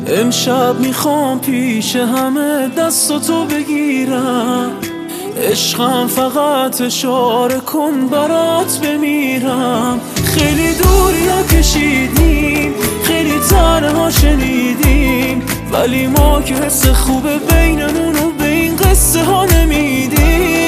امشب میخوام پیش همه دستاتو بگیرم، عشقم فقط اشاره کن برات بمیرم. خیلی دوریا کشیدیم، خیلی تنها شنیدیم، ولی ما که حس خوبه بینمونو به این قصه ها نمیدیم.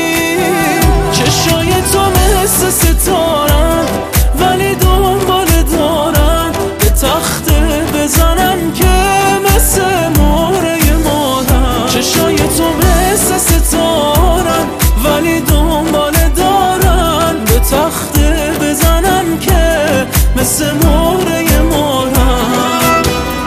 چشای تو مثل ستارن ولی دنبال دارن، به تخته بزنم که مثل مهره مادرم. چشای تو مثل ستارن ولی دنبال دارن، به تخته بزنم که مثل مهره مادرم.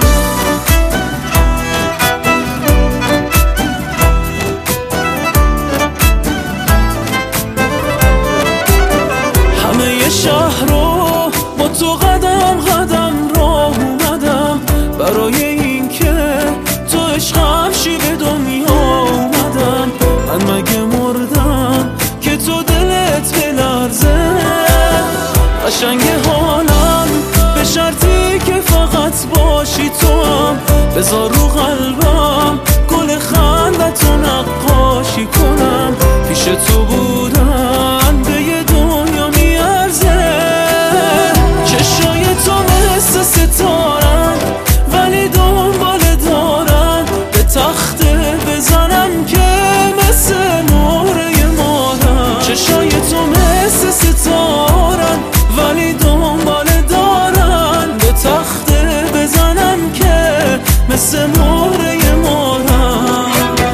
همه شهر رو با تو قدم قدم راه اومدم، برای این که تو عشقم شی به دنیا اومدم. من مگه مردم که تو دلت بلرزه؟ قشنگ حالم به شرطی که فقط باشی تو هم، بذار رو قلبم گل خندتو نقاشی کنم. پیش تو بودن به یه دنیا میارزه. چشای تو مثل ستارن ولی دنبال دارن، به تخته بزنم که مثل مهره مادرم. چشای تو مثل ستارن ولی دنبال دارن، به تخته بزنم که مثل مهره مادرم.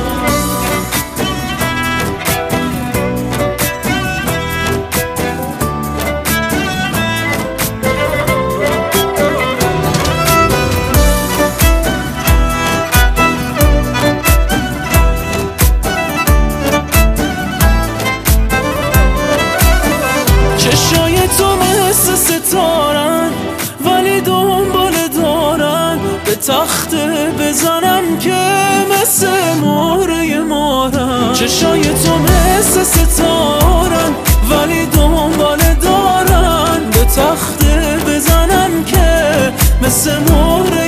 چشای تو مثل ستارن ولی دنبال دارن، به تخته بزنم که مثل مهره مادرم. چشای تو مثل ستارن ولی دنبال دارن، به تخته بزنم که مثل مهره